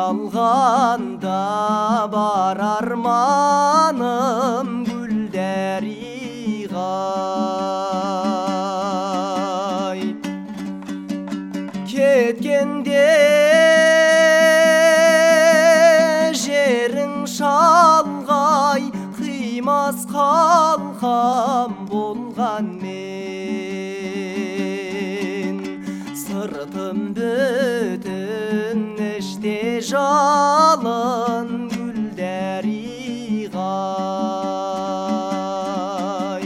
шалғанда бар арманым гүлдәриғай. Кеткенде жерің шалғай, қимас қалқам болған мен. Сыртым бүтін іште жалын гүлдәриғай.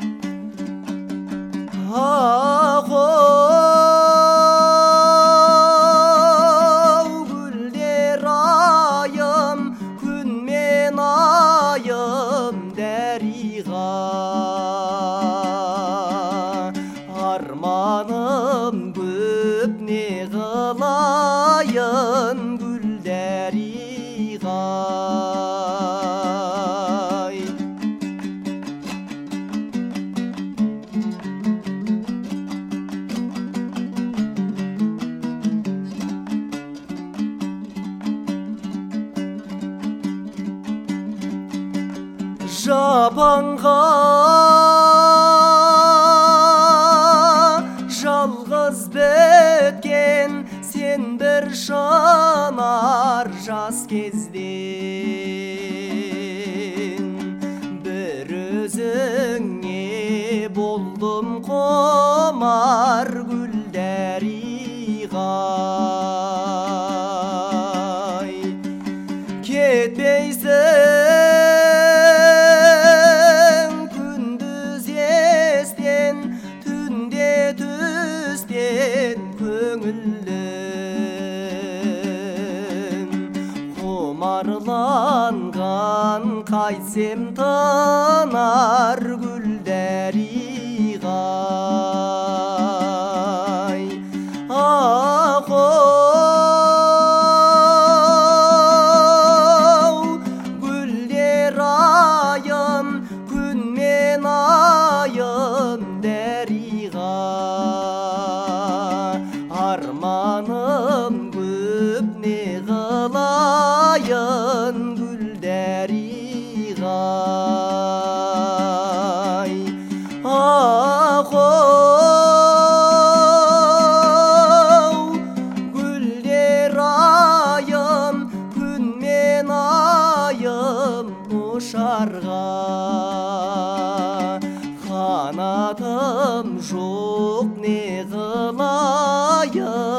Ақ-оу гүлдер айым, күн мен айым дәриға. Арманым көп, не қылайын гүлдәриғай. Жапанға жалғыз біткен сен бір шынар жас кезден. Бір өзіңе болдым құмар гүлдәриғай. Кетпейсің күндіз естен, түнде түстен көңілім. Құмарланған қайтсем тынар гүлдәриғай. Ақ-оу гүлдер айым, күн мен айым дәриға. Арманым көп, не қылайын гүлдәриғай. Ақ-оу гүлдер айым, күн мен айым ұшарға. Қанатым жоқ, не қылайын